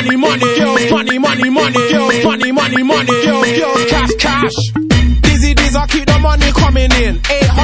money, money, girls, money, money, money, girls, money, money, money, girls, cash, cash. Dizzy D's, I keep the money coming in.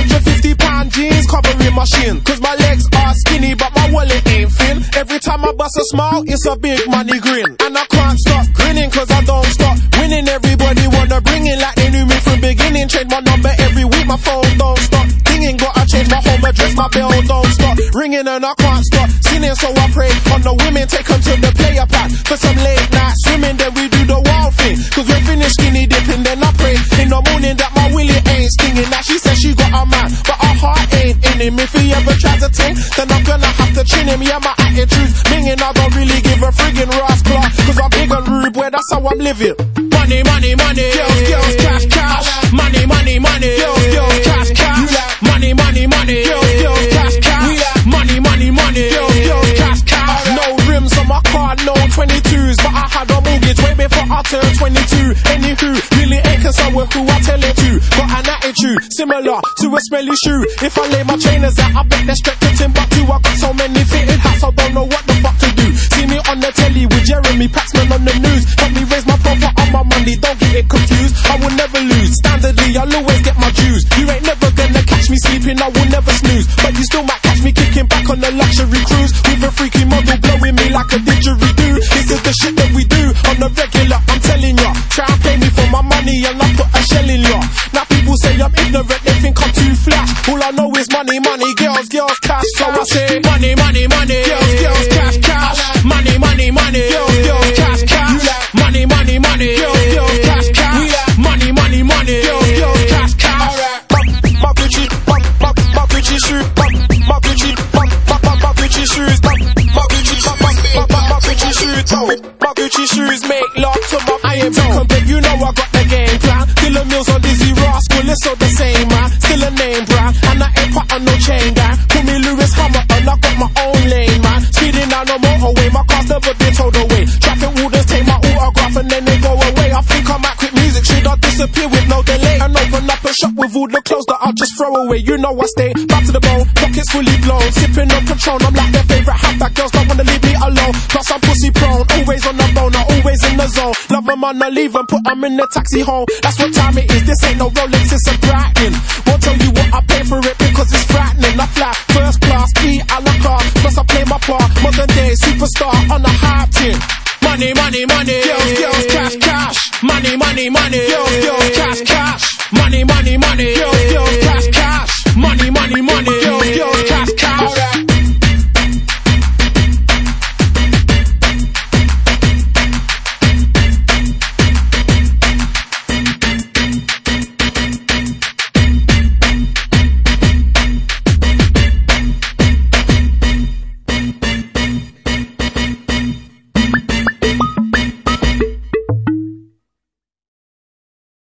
£850 jeans covering my shin. Cause my legs are skinny but my wallet ain't thin. Every time I bust a smile, it's a big money grin. And I can't stop grinning cause I don't stop winning. Everybody wanna bring in like they knew me from beginning. Change my number every week, my phone don't stop dinging. Gotta change my home address, my bell don't stop ringing. And I can't stop sinning, so I pray on the women, take them to the player pack for some late night swimming. Then we do the wild thing, cause we're finished skinny dipping. Then I pray in the morning that my willy ain't stinging. Now she says she got a man, but her heart ain't in him. If he ever tries to ting, then I'm gonna have to chin him. Yeah, my attitude's minging, I don't really give a friggin' rascal, cause I'm big and rude, boy, that's how I'm living. Money, money, money, girls, girls, cash, cash. Money, money, money, girls, girls, cash, cash. Money, money, money, girls, girls, cash, cash. Money, money, money, girls, girls, cash, cash. No rims on my car, no 22s, but I had a mortgage way before I turned 22. Anywho, really ain't concerned with who I tell it to. Got an attitude similar to a smelly shoe. If I lay my trainers out, I bet they're strapped to Timbuktu. I got so many fitted hats, I don't know what the fuck to do. See me on the telly with Jeremy Paxman on the news. Help me raise my profit on my money, don't get it confused. I will never lose, standardly I'll always get my dues. You ain't never gonna catch me sleeping, I will never snooze. But you still might catch me kicking back on the luxury cruise with a freaky model blowing me like a didgeridoo. This is the shit that we do on the regular, I'm telling ya. Try and pay me for my money and I put a shell in ya. Now people say I'm ignorant, they think I'm too flash. All I know is money, money, girls, girls, cash. So I say money, money, money, girls, girls, cash, cash. Money, money, money, girls, girls, cash, cash. Money, money, money, girls, girls, cash, cash. Money, money, money, girls, girls, cash, cash. My Gucci, my Gucci shoes, my Gucci, my Gucci shoes, my Gucci, my Gucci shoes, my Gucci shoes make love to my. I am become big, you know I got the game plan. Still a Mills on Dizzy Rascal, it's all the same man. Still a name brand, and I ain't part of no chain gang. Call me Lewis Hamilton, I got my own lane man. Speeding down the motorway, my car's never been towed away. Traffic wardens take my autograph and then they go away. I think I might quit music, should I disappear with no delay? And open up a shop with all the clothes that I just throw away. You know I stay back to the bone, pockets fully blown. Sipping on Patron, I'm like their favourite handbag. Girls don't wanna leave me alone, plus I'm pussy prone. Always on the bone, I'm always in the zone. Love them on the leave and put them in the taxi home. That's what time it is, this ain't no Rolex, it's a Brighton. Won't tell you what I pay for it because it's frightening. I fly first class, eat a la carte, plus I play my part. Modern day superstar on a hype team. Money, money, money, girls, girls, cash, cash. Money, money, money, girls, girls, cash, cash. Money, money, money, girls.